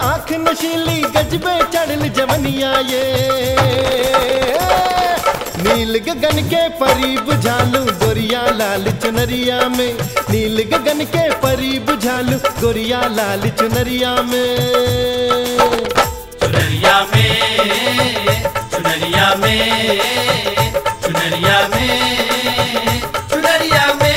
आँख नशीली गजबे चढ़ल जवनिया ये। नील गगन के परी बुझालू गोरिया लाल चुनरिया में, नील गगन के परी बुझालू गोरिया लाल चुनरिया में। चुनरिया में, चुनरिया में, चुनरिया में, चुनरिया में।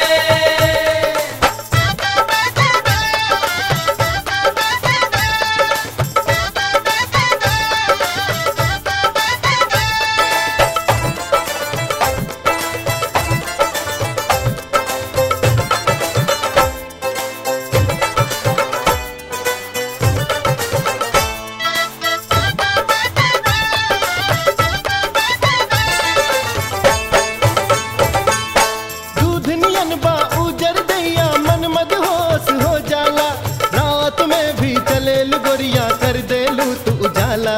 गोरिया कर देलू तू उजाला,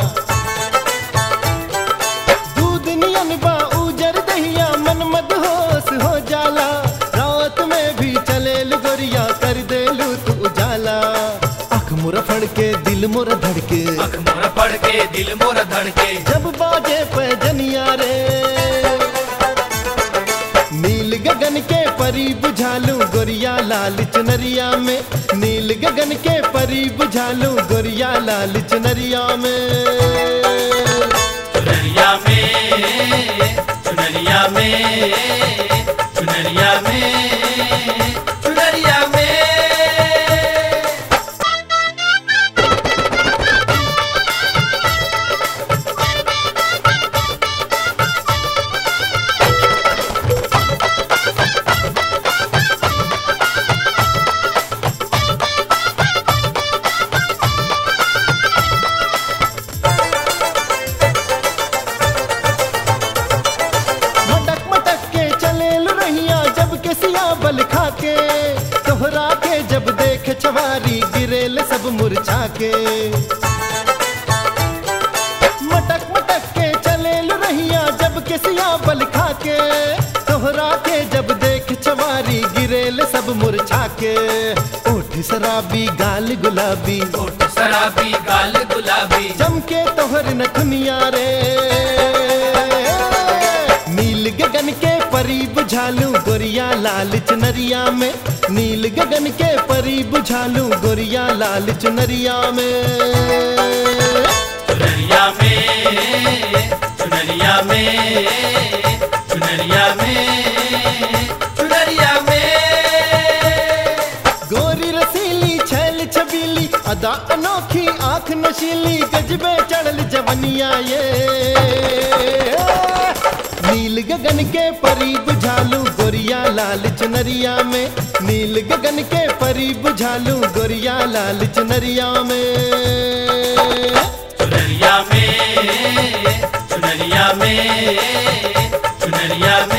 दूध नियन बा उजर दहिया मन मदहोश हो जाला। रात में भी चलेल गोरिया कर देलू तू उजाला। आँख मोरा फड़ के दिल मोरा धड़के, आँख मोरा फड़ के दिल मोरा धड़के, जब बाजे पैजनिया रे। नील गगन के परी बुझालू गोरिया लाल चुनरिया में, नील गगन के परी बुझालू गोरिया लाल चुनरिया में। चुनरिया में, चुनरिया में, चुनरिया में, चुनरिया में। बल खाके तोहरा के जब देख छवारी गिरेल सब मुरझा के। मटक मटक के चलेल रहिया जब के सिया बल खाके, तोहरा के जब देख छवारी गिरेल सब मुरझा के। ओठ शराबी गाल गुलाबी, ओठ शराबी गाल गुलाबी, चमके तोहर नथुनिया रे। नील गगन के परी बुझालू गोरिया लाल चुनरिया में, नील गगन के परी बुझालू गोरिया लाल चुनरिया में। चुनरिया में, चुनरिया में, चुनरिया में, चुनरिया में। गोरी रसीली छैल छबीली अदा अनोखी आँख नशीली गजबे चढ़ल जवनिया ये। नील गगन के परी बुझालू गोरिया लाल चुनरिया में, नील गगन के परी बुझालू गोरिया लाल चुनरिया में। चुनरिया में, चुनरिया में, चुनरिया में।